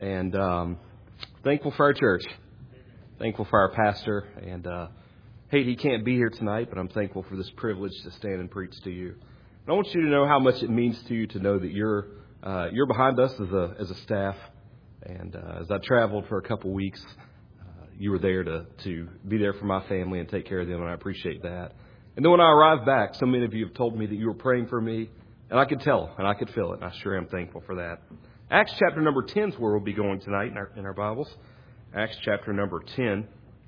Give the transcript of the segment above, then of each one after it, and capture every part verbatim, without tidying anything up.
and um, thankful for our church, thankful for our pastor, and uh, hey, he can't be here tonight, but I'm thankful for this privilege to stand and preach to you. And I want you to know how much it means to you to know that you're uh, you're behind us as a as a staff, and uh, as I traveled for a couple weeks, uh, you were there to to be there for my family and take care of them, and I appreciate that. And then when I arrived back, so many of you have told me that you were praying for me, and I could tell, and I could feel it, and I sure am thankful for that. Acts chapter number ten is where we'll be going tonight in our, in our Bibles. Acts chapter number ten.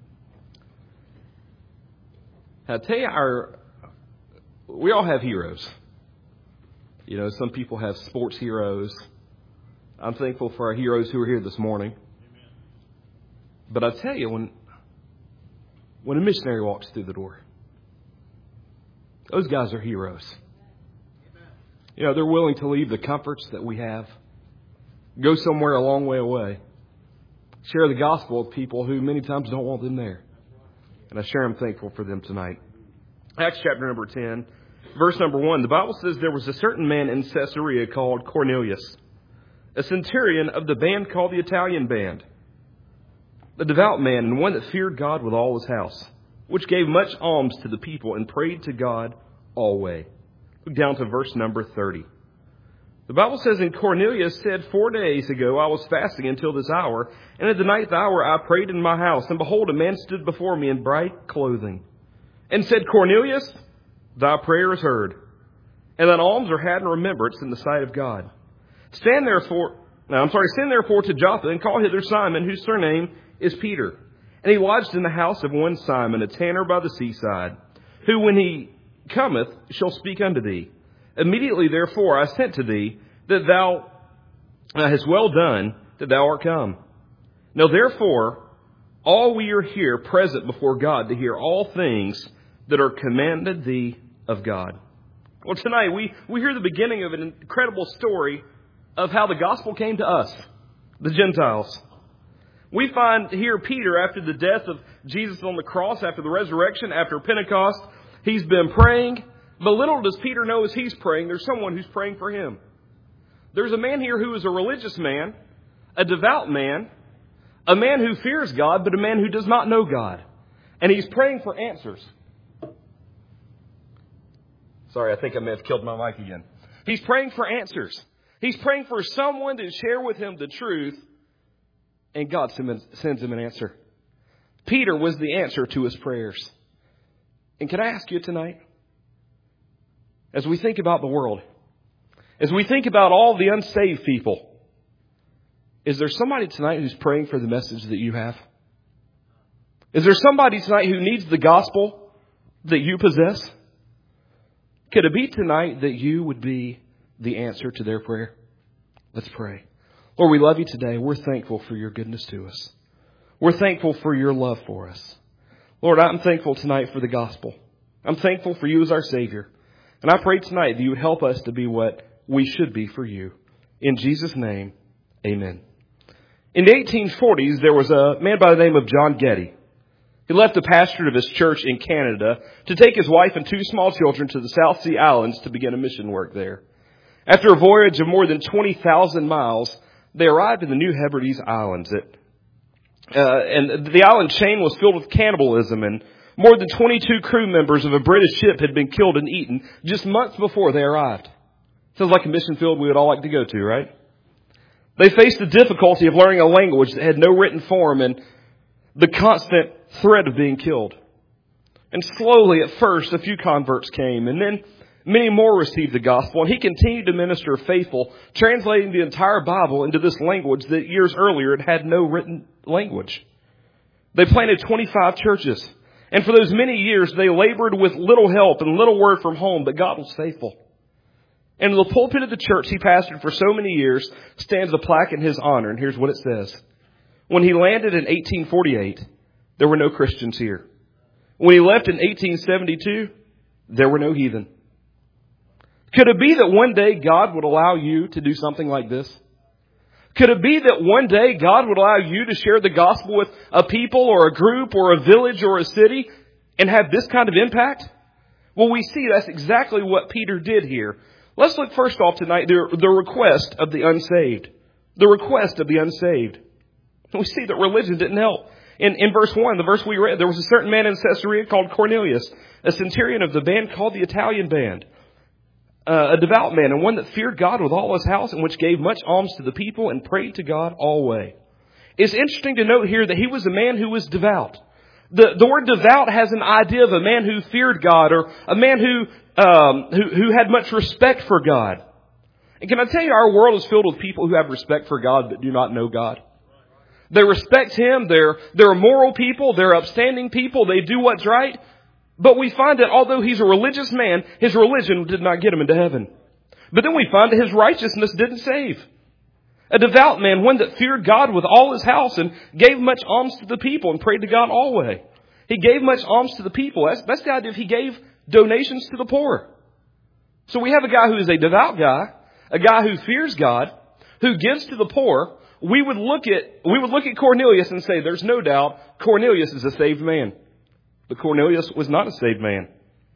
I tell you, our we all have heroes. You know, some people have sports heroes. I'm thankful for our heroes who are here this morning. But I tell you, when when a missionary walks through the door, those guys are heroes. You know, they're willing to leave the comforts that we have, go somewhere a long way away, share the gospel with people who many times don't want them there. And I sure am thankful for them tonight. Acts chapter number ten, verse number one. The Bible says there was a certain man in Caesarea called Cornelius, a centurion of the band called the Italian Band, a devout man and one that feared God with all his house, which gave much alms to the people and prayed to God always. Look down to verse number thirty. The Bible says, and Cornelius said, Four days ago I was fasting until this hour, and at the ninth hour I prayed in my house, and behold, a man stood before me in bright clothing, and said, Cornelius, thy prayer is heard, and thine alms are had in remembrance in the sight of God. Stand therefore, no, I'm sorry, send therefore to Joppa, and call hither Simon, whose surname is Peter. And he lodged in the house of one Simon, a tanner by the seaside, who when he cometh shall speak unto thee. Immediately, therefore, I sent to thee, that thou uh, hast well done, that thou art come. Now, therefore, all we are here present before God to hear all things that are commanded thee of God. Well, tonight we, we hear the beginning of an incredible story of how the gospel came to us, the Gentiles. We find here Peter, after the death of Jesus on the cross, after the resurrection, after Pentecost, he's been praying. But little does Peter know as he's praying, there's someone who's praying for him. There's a man here who is a religious man, a devout man, a man who fears God, but a man who does not know God. And he's praying for answers. Sorry, I think I may have killed my mic again. He's praying for answers. He's praying for someone to share with him the truth, and God sends him an answer. Peter was the answer to his prayers. And can I ask you tonight, as we think about the world, as we think about all the unsaved people, is there somebody tonight who's praying for the message that you have? Is there somebody tonight who needs the gospel that you possess? Could it be tonight that you would be the answer to their prayer? Let's pray. Lord, we love you today. We're thankful for your goodness to us. We're thankful for your love for us. Lord, I'm thankful tonight for the gospel. I'm thankful for you as our Savior. And I pray tonight that you would help us to be what we should be for you. In Jesus' name, amen. In the eighteen forties, there was a man by the name of John Getty. He left the pastorate of his church in Canada to take his wife and two small children to the South Sea Islands to begin a mission work there. After a voyage of more than twenty thousand miles, they arrived in the New Hebrides Islands. It, uh, and the island chain was filled with cannibalism, and more than twenty-two crew members of a British ship had been killed and eaten just months before they arrived. Sounds like a mission field we would all like to go to, right? They faced the difficulty of learning a language that had no written form and the constant threat of being killed. And slowly, at first, a few converts came, and then many more received the gospel, and he continued to minister faithful, translating the entire Bible into this language that years earlier it had no written language. They planted twenty-five churches, and for those many years they labored with little help and little word from home, but God was faithful. And in the pulpit of the church he pastored for so many years stands a plaque in his honor, and here's what it says. When he landed in eighteen forty-eight, there were no Christians here. When he left in eighteen seventy-two, there were no heathen. Could it be that one day God would allow you to do something like this? Could it be that one day God would allow you to share the gospel with a people or a group or a village or a city and have this kind of impact? Well, we see that's exactly what Peter did here. Let's look first off tonight at the request of the unsaved. the request of the unsaved. We see that religion didn't help. In, in verse one, the verse we read, there was a certain man in Caesarea called Cornelius, a centurion of the band called the Italian band, uh, a devout man, and one that feared God with all his house, and which gave much alms to the people and prayed to God always. It's interesting to note here that he was a man who was devout. The, the word devout has an idea of a man who feared God, or a man who, um, who, who had much respect for God. And can I tell you, our world is filled with people who have respect for God but do not know God. They respect Him. They're, they're moral people. They're upstanding people. They do what's right. But we find that although he's a religious man, his religion did not get him into heaven. But then we find that his righteousness didn't save. A devout man, one that feared God with all his house and gave much alms to the people and prayed to God always. He gave much alms to the people. That's, that's the idea of he gave donations to the poor. So we have a guy who is a devout guy, a guy who fears God, who gives to the poor. We would look at, we would look at Cornelius and say, there's no doubt Cornelius is a saved man. But Cornelius was not a saved man.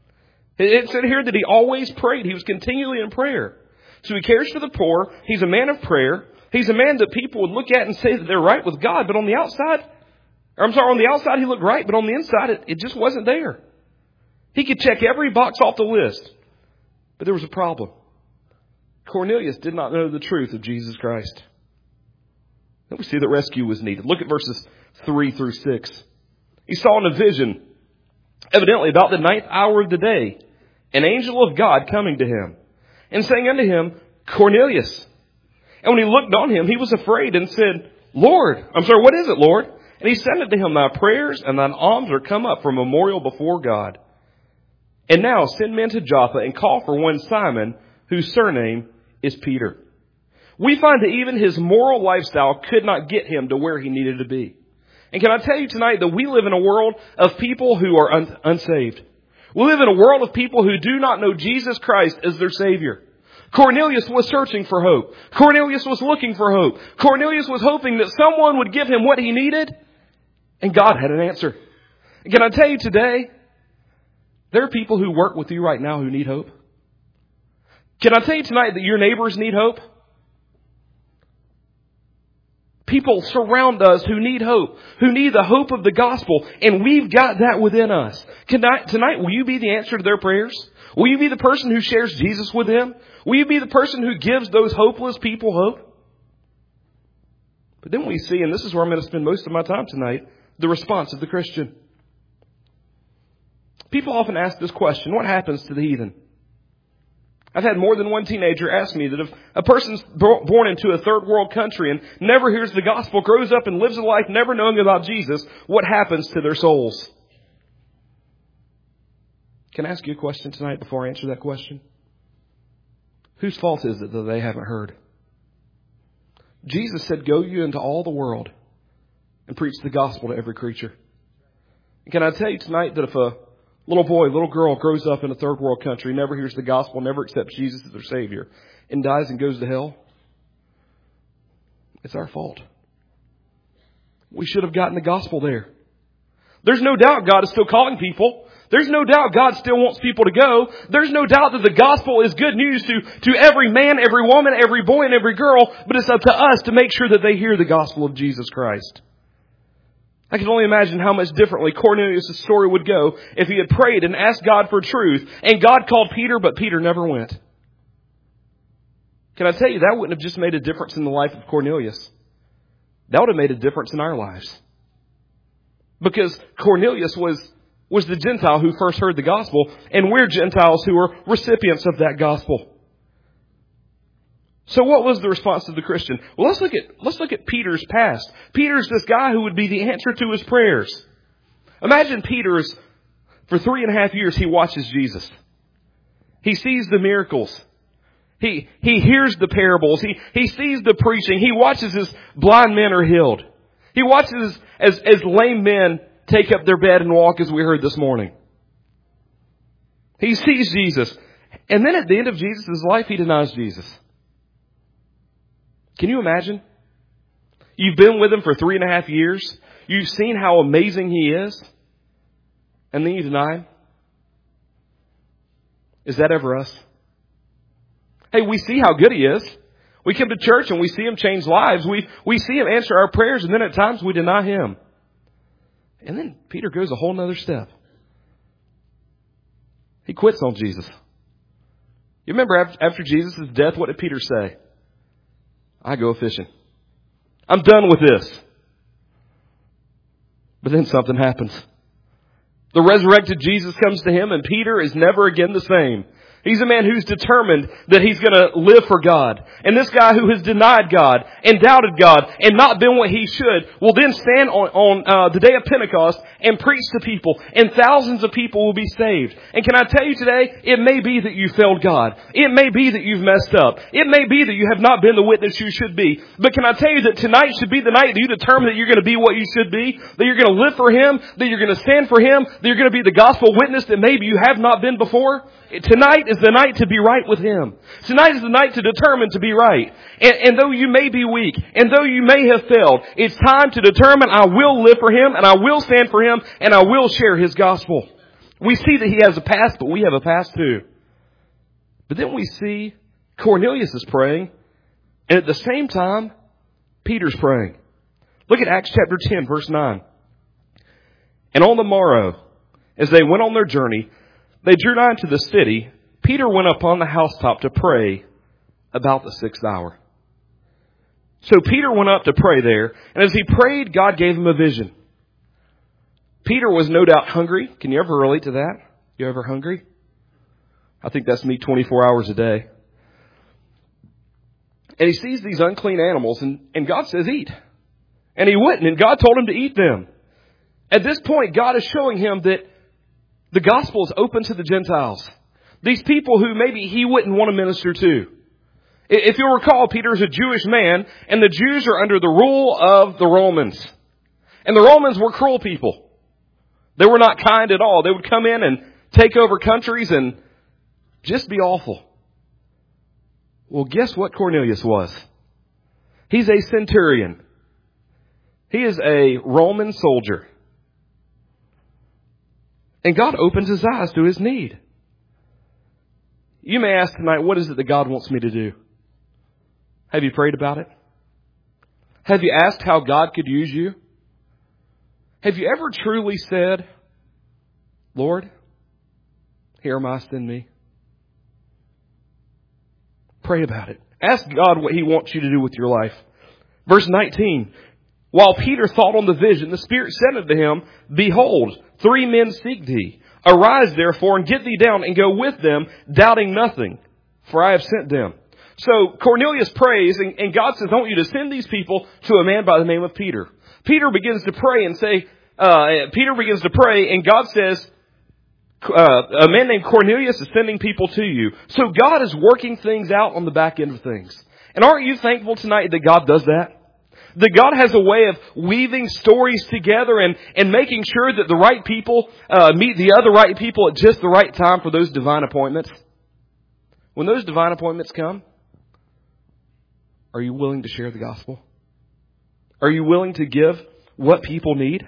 It said here that he always prayed. He was continually in prayer. So he cares for the poor. He's a man of prayer. He's a man that people would look at and say that they're right with God. But on the outside, or I'm sorry, on the outside he looked right, but on the inside it, it just wasn't there. He could check every box off the list. But there was a problem. Cornelius did not know the truth of Jesus Christ. Then we see that rescue was needed. Look at verses three through six. He saw in a vision, evidently about the ninth hour of the day, an angel of God coming to him and saying unto him, Cornelius. And when he looked on him, he was afraid and said, Lord, I'm sorry, what is it, Lord? And he said unto him, thy prayers and thine alms are come up for memorial before God. And now send men to Joppa and call for one Simon, whose surname is Peter. We find that even his moral lifestyle could not get him to where he needed to be. And can I tell you tonight that we live in a world of people who are un- unsaved. We live in a world of people who do not know Jesus Christ as their Savior. Cornelius was searching for hope. Cornelius was looking for hope. Cornelius was hoping that someone would give him what he needed. And God had an answer. And can I tell you today, there are people who work with you right now who need hope. Can I tell you tonight that your neighbors need hope? People surround us who need hope, who need the hope of the gospel, and we've got that within us. Tonight, tonight, will you be the answer to their prayers? Will you be the person who shares Jesus with them? Will you be the person who gives those hopeless people hope? But then we see, and this is where I'm going to spend most of my time tonight, the response of the Christian. People often ask this question, what happens to the heathen? I've had more than one teenager ask me that if a person's born into a third world country and never hears the gospel, grows up and lives a life never knowing about Jesus, what happens to their souls? Can I ask you a question tonight before I answer that question? Whose fault is it that they haven't heard? Jesus said, go you into all the world and preach the gospel to every creature. And can I tell you tonight that if a little boy, little girl grows up in a third world country, never hears the gospel, never accepts Jesus as their Savior, and dies and goes to hell, it's our fault. We should have gotten the gospel there. There's no doubt God is still calling people. There's no doubt God still wants people to go. There's no doubt that the gospel is good news to, to every man, every woman, every boy, and every girl, but it's up to us to make sure that they hear the gospel of Jesus Christ. I can only imagine how much differently Cornelius' story would go if he had prayed and asked God for truth, and God called Peter, but Peter never went. Can I tell you, that wouldn't have just made a difference in the life of Cornelius. That would have made a difference in our lives. Because Cornelius was, was the Gentile who first heard the gospel, and we're Gentiles who are recipients of that gospel. So what was the response of the Christian? Well, let's look at, let's look at Peter's past. Peter's this guy who would be the answer to his prayers. Imagine Peter's, for three and a half years, he watches Jesus. He sees the miracles. He, he hears the parables. He, he sees the preaching. He watches as blind men are healed. He watches as, as lame men take up their bed and walk, as we heard this morning. He sees Jesus. And then at the end of Jesus' life, he denies Jesus. Can you imagine? You've been with him for three and a half years. You've seen how amazing he is. And then you deny him. Is that ever us? Hey, we see how good he is. We come to church and we see Him change lives. We, we see Him answer our prayers, and then at times we deny Him. And then Peter goes a whole nother step. He quits on Jesus. You remember after Jesus' death, what did Peter say? I go fishing. I'm done with this. But then something happens. The resurrected Jesus comes to him, and Peter is never again the same. He's a man who's determined that he's going to live for God. And this guy who has denied God and doubted God and not been what he should will then stand on, on uh, the day of Pentecost and preach to people. And thousands of people will be saved. And can I tell you today, it may be that you failed God. It may be that you've messed up. It may be that you have not been the witness you should be. But can I tell you that tonight should be the night that you determine that you're going to be what you should be, that you're going to live for Him, that you're going to stand for Him, that you're going to be the gospel witness that maybe you have not been before. Tonight is the night to be right with Him. Tonight is the night to determine to be right. And, and though you may be weak, and though you may have failed, it's time to determine I will live for Him, and I will stand for Him, and I will share His gospel. We see that he has a past, but we have a past too. But then we see Cornelius is praying, and at the same time, Peter's praying. Look at Acts chapter ten, verse nine. And on the morrow, as they went on their journey, they drew nigh to the city. Peter went up on the housetop to pray about the sixth hour. So Peter went up to pray there, and as he prayed, God gave him a vision. Peter was no doubt hungry. Can you ever relate to that? You ever hungry? I think that's me twenty-four hours a day. And he sees these unclean animals, and, and God says, eat. And he wouldn't, and God told him to eat them. At this point, God is showing him that the gospel is open to the Gentiles. These people who maybe he wouldn't want to minister to. If you'll recall, Peter is a Jewish man, and the Jews are under the rule of the Romans. And the Romans were cruel people. They were not kind at all. They would come in and take over countries and just be awful. Well, guess what Cornelius was? He's a centurion. He is a Roman soldier. And God opens his eyes to his need. You may ask tonight, what is it that God wants me to do? Have you prayed about it? Have you asked how God could use you? Have you ever truly said, Lord, here am I, send me? Pray about it. Ask God what He wants you to do with your life. Verse nineteen. While Peter thought on the vision, the Spirit said unto him, Behold, three men seek thee. Arise therefore and get thee down and go with them, doubting nothing, for I have sent them. So Cornelius prays, and, and God says, I want you to send these people to a man by the name of Peter. Peter begins to pray and say, uh, Peter begins to pray, and God says, uh, a man named Cornelius is sending people to you. So God is working things out on the back end of things. And aren't you thankful tonight that God does that? That God has a way of weaving stories together and, and making sure that the right people uh, meet the other right people at just the right time for those divine appointments. When those divine appointments come, are you willing to share the gospel? Are you willing to give what people need?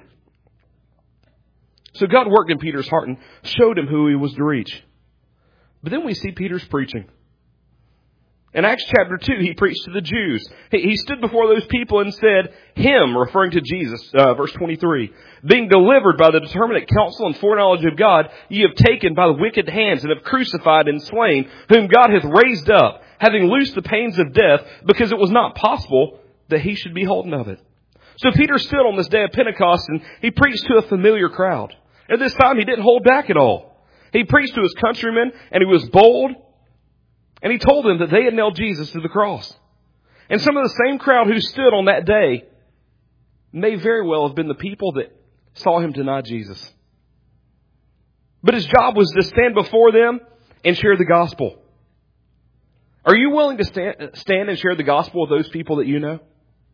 So God worked in Peter's heart and showed him who he was to reach. But then we see Peter's preaching. In Acts chapter two, he preached to the Jews. He stood before those people and said, Him, referring to Jesus, uh, verse twenty-three, being delivered by the determinate counsel and foreknowledge of God, ye have taken by the wicked hands and have crucified and slain, whom God hath raised up, having loosed the pains of death, because it was not possible that he should be holden of it. So Peter stood on this day of Pentecost and he preached to a familiar crowd. At this time, he didn't hold back at all. He preached to his countrymen and he was bold. And he told them that they had nailed Jesus to the cross. And some of the same crowd who stood on that day may very well have been the people that saw him deny Jesus. But his job was to stand before them and share the gospel. Are you willing to stand, stand and share the gospel with those people that you know?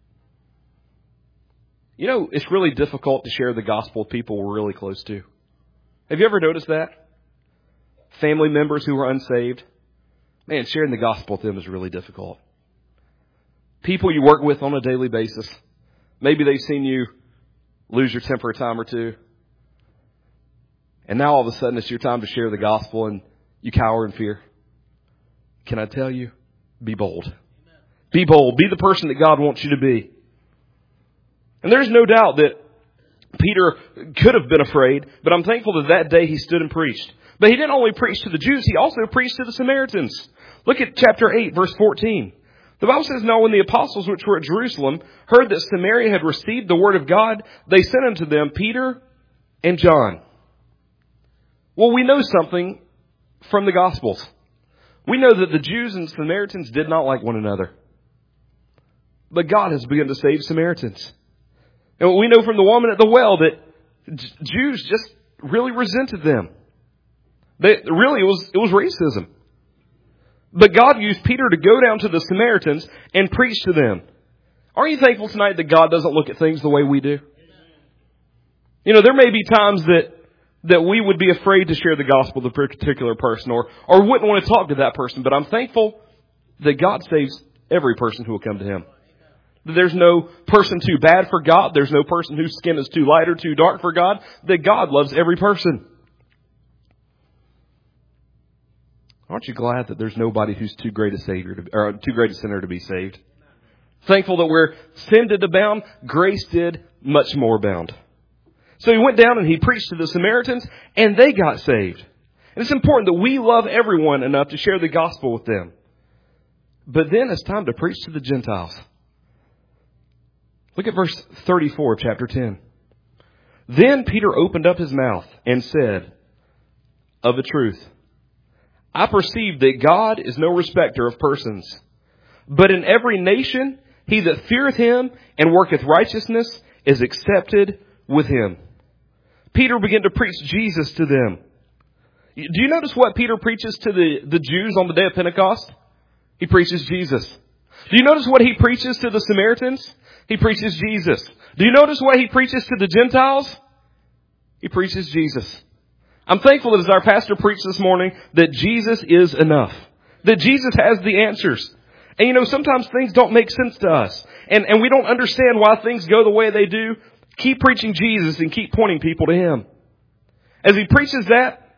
You know, it's really difficult to share the gospel with people we're really close to. Have you ever noticed that? Family members who are unsaved. Man, sharing the gospel with them is really difficult. People you work with on a daily basis. Maybe they've seen you lose your temper a time or two. And now all of a sudden it's your time to share the gospel and you cower in fear. Can I tell you? Be bold. Be bold. Be the person that God wants you to be. And there's no doubt that Peter could have been afraid, but I'm thankful that that day he stood and preached. But he didn't only preach to the Jews, he also preached to the Samaritans. Look at chapter eight, verse fourteen. The Bible says, Now when the apostles which were at Jerusalem heard that Samaria had received the word of God, they sent unto them Peter and John. Well, we know something from the Gospels. We know that the Jews and Samaritans did not like one another. But God has begun to save Samaritans. And we know from the woman at the well that Jews just really resented them. They, really, it was, it was racism. But God used Peter to go down to the Samaritans and preach to them. Aren't you thankful tonight that God doesn't look at things the way we do? You know, there may be times that, that we would be afraid to share the gospel with a particular person or, or wouldn't want to talk to that person. But I'm thankful that God saves every person who will come to Him. There's no person too bad for God. There's no person whose skin is too light or too dark for God. That God loves every person. Aren't you glad that there's nobody who's too great a savior to, or too great a sinner to be saved? Thankful that where sin did abound, grace did much more abound. So he went down and he preached to the Samaritans, and they got saved. And it's important that we love everyone enough to share the gospel with them. But then it's time to preach to the Gentiles. Look at verse thirty-four of chapter ten. Then Peter opened up his mouth and said, Of a truth, I perceive that God is no respecter of persons, but in every nation he that feareth him and worketh righteousness is accepted with him. Peter began to preach Jesus to them. Do you notice what Peter preaches to the, the Jews on the day of Pentecost? He preaches Jesus. Do you notice what he preaches to the Samaritans? He preaches Jesus. Do you notice what he preaches to the Gentiles? He preaches Jesus. I'm thankful that as our pastor preached this morning, that Jesus is enough. That Jesus has the answers. And you know, sometimes things don't make sense to us. And, and we don't understand why things go the way they do. Keep preaching Jesus and keep pointing people to Him. As he preaches that,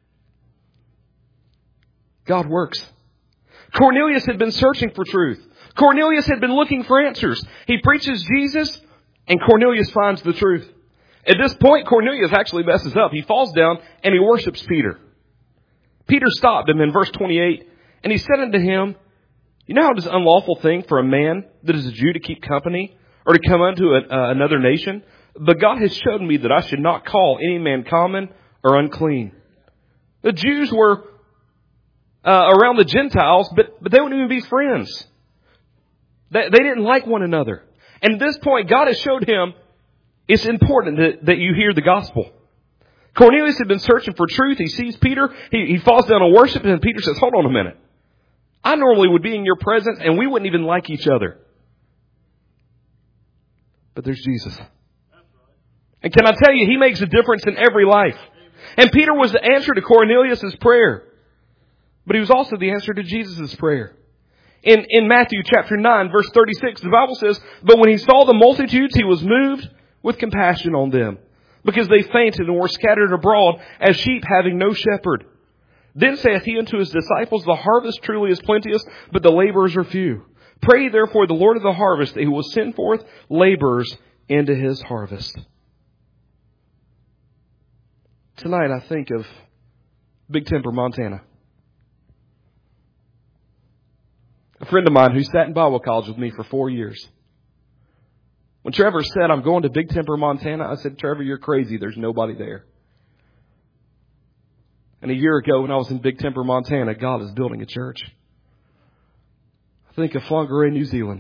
God works. Cornelius had been searching for truth. Cornelius had been looking for answers. He preaches Jesus, and Cornelius finds the truth. At this point, Cornelius actually messes up. He falls down and he worships Peter. Peter stopped him in verse twenty-eight, and he said unto him, You know how it is an unlawful thing for a man that is a Jew to keep company or to come unto a, uh, another nation? But God has shown me that I should not call any man common or unclean. The Jews were uh, around the Gentiles, but, but they wouldn't even be friends. They, they didn't like one another. And at this point, God has showed him it's important that, that you hear the gospel. Cornelius had been searching for truth. He sees Peter. He, he falls down and worships, and Peter says, Hold on a minute. I normally would be in your presence, and we wouldn't even like each other. But there's Jesus. And can I tell you, He makes a difference in every life. And Peter was the answer to Cornelius' prayer. But he was also the answer to Jesus' prayer. In, in Matthew chapter nine, verse thirty-six, the Bible says, But when he saw the multitudes, he was moved with compassion on them, because they fainted and were scattered abroad as sheep having no shepherd. Then saith he unto his disciples, The harvest truly is plenteous, but the laborers are few. Pray therefore the Lord of the harvest that He will send forth laborers into His harvest. Tonight I think of Big Timber, Montana. A friend of mine who sat in Bible college with me for four years. When Trevor said, I'm going to Big Timber, Montana, I said, Trevor, you're crazy. There's nobody there. And a year ago when I was in Big Timber, Montana, God is building a church. I think of Whangarei, New Zealand,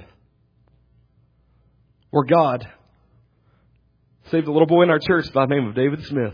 where God saved a little boy in our church by the name of David Smith.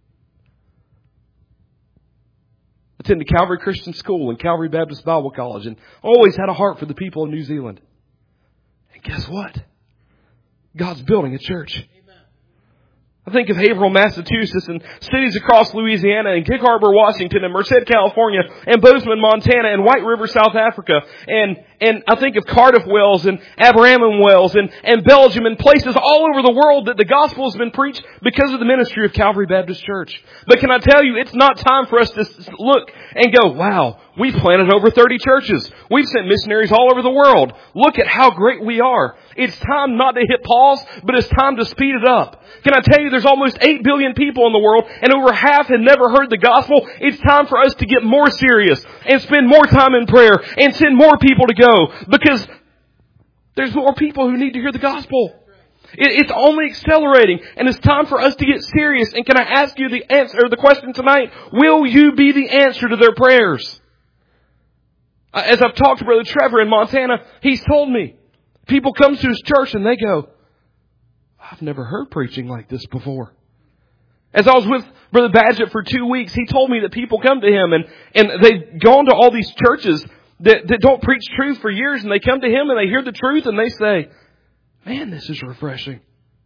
Attended Calvary Christian School and Calvary Baptist Bible College, and always had a heart for the people of New Zealand. And guess what? God's building a church. I think of Haverhill, Massachusetts, and cities across Louisiana, and Gig Harbor, Washington, and Merced, California, and Bozeman, Montana, and White River, South Africa. And, and I think of Cardiff, Wales, and Aberramon, Wales, and, and Belgium, and places all over the world that the gospel has been preached because of the ministry of Calvary Baptist Church. But can I tell you, it's not time for us to look and go, wow, We've planted over thirty churches. We've sent missionaries all over the world. Look at how great we are. It's time not to hit pause, but it's time to speed it up. Can I tell you, there's almost eight billion people in the world, and over half had never heard the gospel. It's time for us to get more serious and spend more time in prayer and send more people to go, because there's more people who need to hear the gospel. It's only accelerating, and it's time for us to get serious. And can I ask you the answer, or the question tonight? Will you be the answer to their prayers? As I've talked to Brother Trevor in Montana, he's told me people come to his church and they go, I've never heard preaching like this before. As I was with Brother Badgett for two weeks, he told me that people come to him and, and they've gone to all these churches that, that don't preach truth for years, and they come to him and they hear the truth and they say, man, this is refreshing.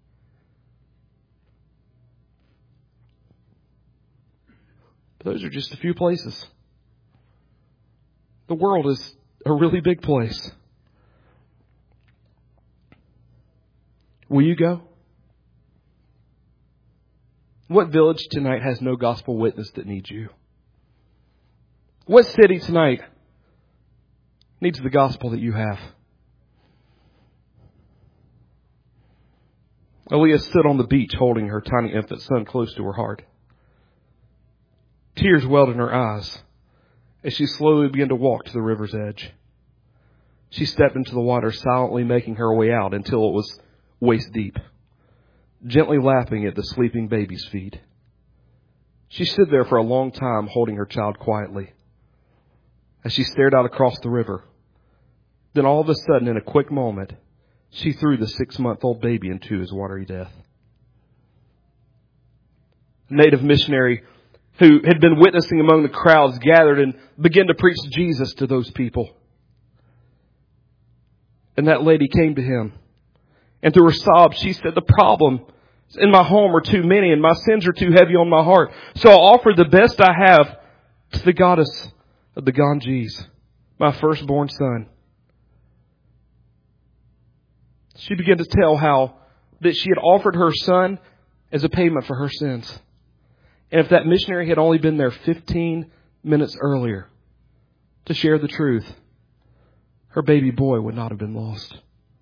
But those are just a few places. The world is a really big place. Will you go? What village tonight has no gospel witness that needs you? What city tonight needs the gospel that you have? Aaliyah stood on the beach holding her tiny infant son close to her heart. Tears welled in her eyes as she slowly began to walk to the river's edge. She stepped into the water, silently making her way out until it was waist deep, gently lapping at the sleeping baby's feet. She stood there for a long time, holding her child quietly as she stared out across the river. Then all of a sudden, in a quick moment, she threw the six-month-old baby into his watery death. A native missionary who had been witnessing among the crowds gathered and began to preach Jesus to those people. And that lady came to him. And through her sobs, she said, the problems in my home are too many and my sins are too heavy on my heart. So I'll offer the best I have to the goddess of the Ganges, my firstborn son. She began to tell how that she had offered her son as a payment for her sins. And if that missionary had only been there fifteen minutes earlier to share the truth, her baby boy would not have been lost.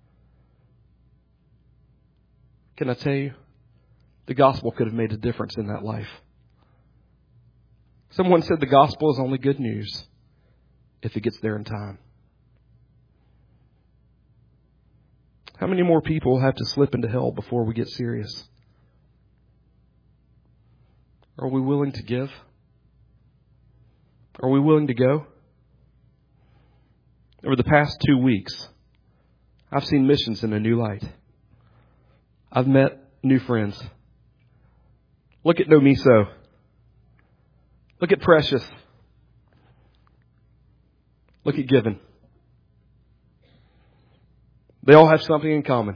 Can I tell you, the gospel could have made a difference in that life. Someone said the gospel is only good news if it gets there in time. How many more people have to slip into hell before we get serious? Are we willing to give? Are we willing to go? Over the past two weeks, I've seen missions in a new light. I've met new friends. Look at Nomiso. Look at Precious. Look at Given. They all have something in common.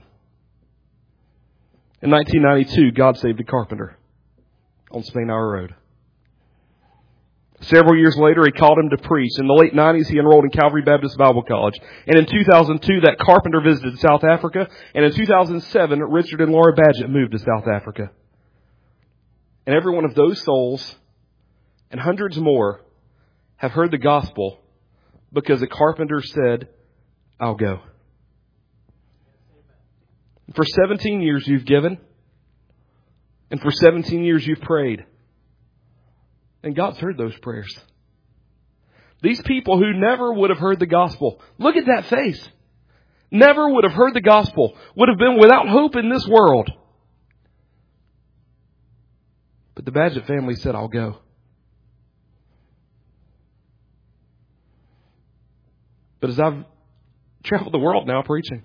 In nineteen ninety-two, God saved a carpenter on Spain Hour Road. Several years later, he called him to preach. In the late nineties, he enrolled in Calvary Baptist Bible College. And in two thousand two, that carpenter visited South Africa. And in two thousand seven, Richard and Laura Badgett moved to South Africa. And every one of those souls and hundreds more have heard the gospel because the carpenter said, I'll go. For seventeen years you've given. And for seventeen years you've prayed. And God's heard those prayers. These people who never would have heard the gospel, look at that face. Never would have heard the gospel, would have been without hope in this world. But the Badgett family said, I'll go. But as I've traveled the world now preaching,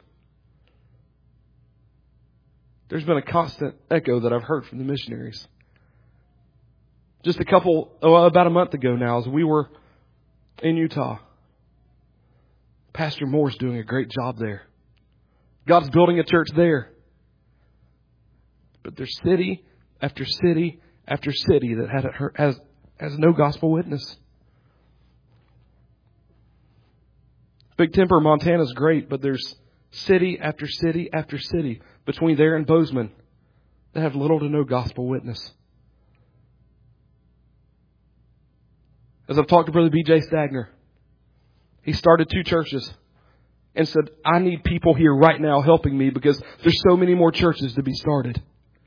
there's been a constant echo that I've heard from the missionaries. Just a couple, oh, about a month ago now, as we were in Utah, Pastor Moore's doing a great job there. God's building a church there. But there's city after city after city that had has, has no gospel witness. Big Timber, Montana's great, but there's city after city after city between there and Bozeman that have little to no gospel witness. As I've talked to Brother B J Stagner, He started two churches and said, I need people here right now helping me because there's so many more churches to be started.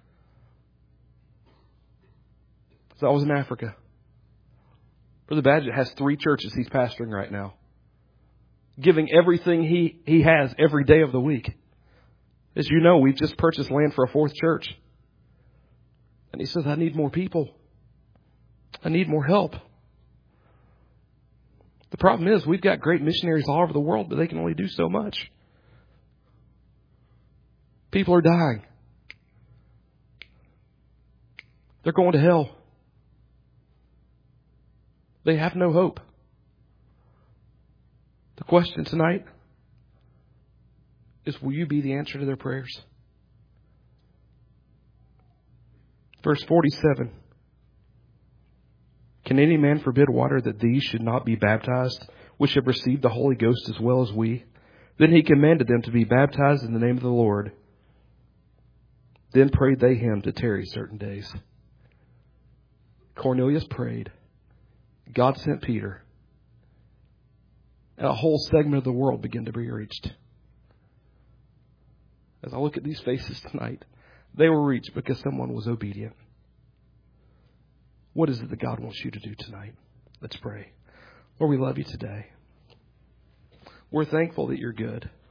So I was in Africa. Brother Badgett has three churches he's pastoring right now, giving everything he, he has every day of the week. As you know, we've just purchased land for a fourth church. And he says, I need more people. I need more help. The problem is we've got great missionaries all over the world, but they can only do so much. People are dying. They're going to hell. They have no hope. The question tonight is, will you be the answer to their prayers? Verse forty-seven. Can any man forbid water that these should not be baptized, which have received the Holy Ghost as well as we? Then he commanded them to be baptized in the name of the Lord. Then prayed they him to tarry certain days. Cornelius prayed. God sent Peter. And a whole segment of the world began to be reached. As I look at these faces tonight, they were reached because someone was obedient. What is it that God wants you to do tonight? Let's pray. Lord, we love you today. We're thankful that you're good.